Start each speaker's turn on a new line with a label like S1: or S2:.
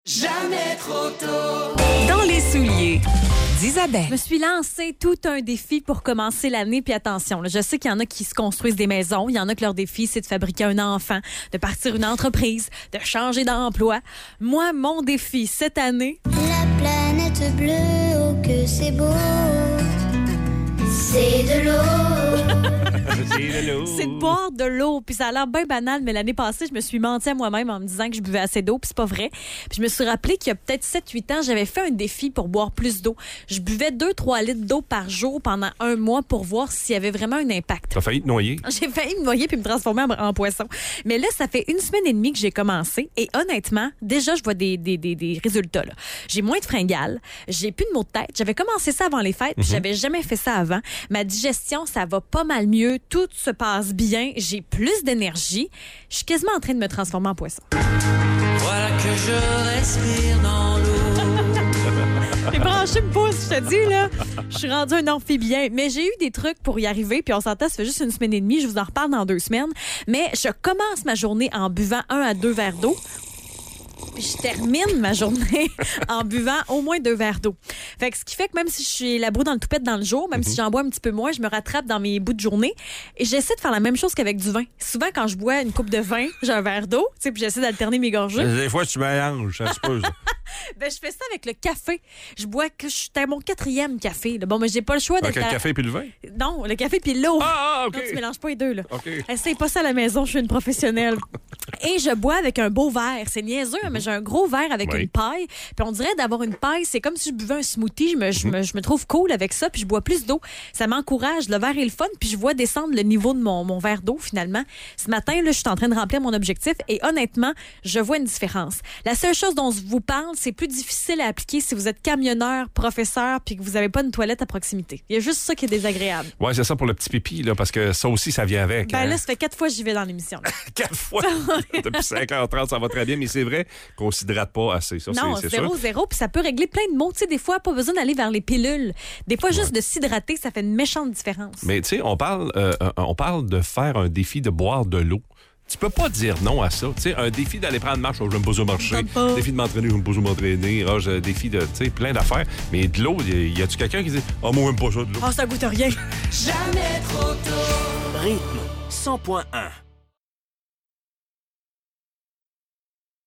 S1: Jamais trop tôt.
S2: Dans les souliers d'Isabelle.
S3: Je me suis lancé tout un défi pour commencer l'année. Puis attention, là, je sais qu'il y en a qui se construisent des maisons. Il y en a que leur défi, c'est de fabriquer un enfant, de partir une entreprise, de changer d'emploi. Moi, mon défi cette année...
S4: La planète bleue, oh que c'est beau. C'est de l'eau.
S3: C'est de boire de l'eau. Puis ça a l'air bien banal, mais l'année passée, je me suis menti à moi-même en me disant que je buvais assez d'eau, puis c'est pas vrai. Puis je me suis rappelé qu'il y a peut-être 7-8 ans, j'avais fait un défi pour boire plus d'eau. Je buvais 2-3 litres d'eau par jour pendant un mois pour voir s'il y avait vraiment un impact.
S5: T'as failli te noyer?
S3: J'ai failli me noyer puis me transformer en poisson. Mais là, ça fait 1 semaine et demie que j'ai commencé. Et honnêtement, déjà, je vois des résultats. Là. J'ai moins de fringales. J'ai plus de maux de tête. J'avais commencé ça avant les fêtes, puis j'avais jamais fait ça avant. Ma digestion, ça va pas mal mieux. Tout se passe bien. J'ai plus d'énergie. Je suis quasiment en train de me transformer en poisson.
S1: Voilà que je respire dans l'eau.
S3: J'ai branché me pouce, je te dis, là. Je suis rendue un amphibien. Mais j'ai eu des trucs pour y arriver, puis on s'entend, ça fait juste 1 semaine et demie. Je vous en reparle dans 2 semaines. Mais je commence ma journée en buvant 1 à 2 verres d'eau. Puis je termine ma journée en buvant au moins 2 verres d'eau. Fait que ce qui fait que même si je suis la broue dans le toupette dans le jour, même si j'en bois un petit peu moins, je me rattrape dans mes bouts de journée. Et j'essaie de faire la même chose qu'avec du vin. Souvent, quand je bois une coupe de vin, j'ai un verre d'eau, tu sais, puis j'essaie d'alterner mes gorgées.
S5: Des fois, tu mélanges, ça se peut.
S3: Ben, je fais ça avec le café. Je bois que j'étais à mon 4e café. Là. Bon, mais j'ai pas le choix d'être...
S5: Le café puis le vin?
S3: Non, le café puis l'eau.
S5: Ah, OK.
S3: Non, tu mélanges pas les deux, là.
S5: OK.
S3: Essaye pas ça à la maison, je suis une professionnelle. Et je bois avec un beau verre. C'est niaiseux, mais j'ai un gros verre avec une paille. Puis on dirait d'avoir une paille, c'est comme si je buvais un smoothie. Je me trouve cool avec ça, puis je bois plus d'eau. Ça m'encourage. Le verre est le fun, puis je vois descendre le niveau de mon verre d'eau, finalement. Ce matin, là, je suis en train de remplir mon objectif et honnêtement, je vois une différence. La seule chose dont je vous parle, c'est plus difficile à appliquer si vous êtes camionneur, professeur, puis que vous n'avez pas une toilette à proximité. Il y a juste ça qui est désagréable.
S5: Ouais, c'est ça pour le petit pipi, là, parce que ça aussi, ça vient avec.
S3: Ben là, ça fait 4 fois que j'y vais dans l'émission.
S5: 4 fois! Depuis 5h30, ça va très bien, mais c'est vrai qu'on s'hydrate pas assez. Ça,
S3: non,
S5: c'est
S3: 0,
S5: sûr.
S3: puis ça peut régler plein de maux. Tu sais, des fois, pas besoin d'aller vers les pilules. Des fois, juste de s'hydrater, ça fait une méchante différence.
S5: Mais tu sais, on parle de faire un défi de boire de l'eau. Tu peux pas dire non à ça. Tu sais, un défi d'aller prendre une marche, je n'aime pas ça marcher. Un défi de m'entraîner, je n'aime pas ça m'entraîner. Un défi de, tu sais, plein d'affaires. Mais de l'eau, y a-tu quelqu'un qui dit « Ah, moi, j'aime pas ça de l'eau. »
S3: Oh, ça goûte rien.
S1: Jamais trop tôt.
S6: Rythme 100.1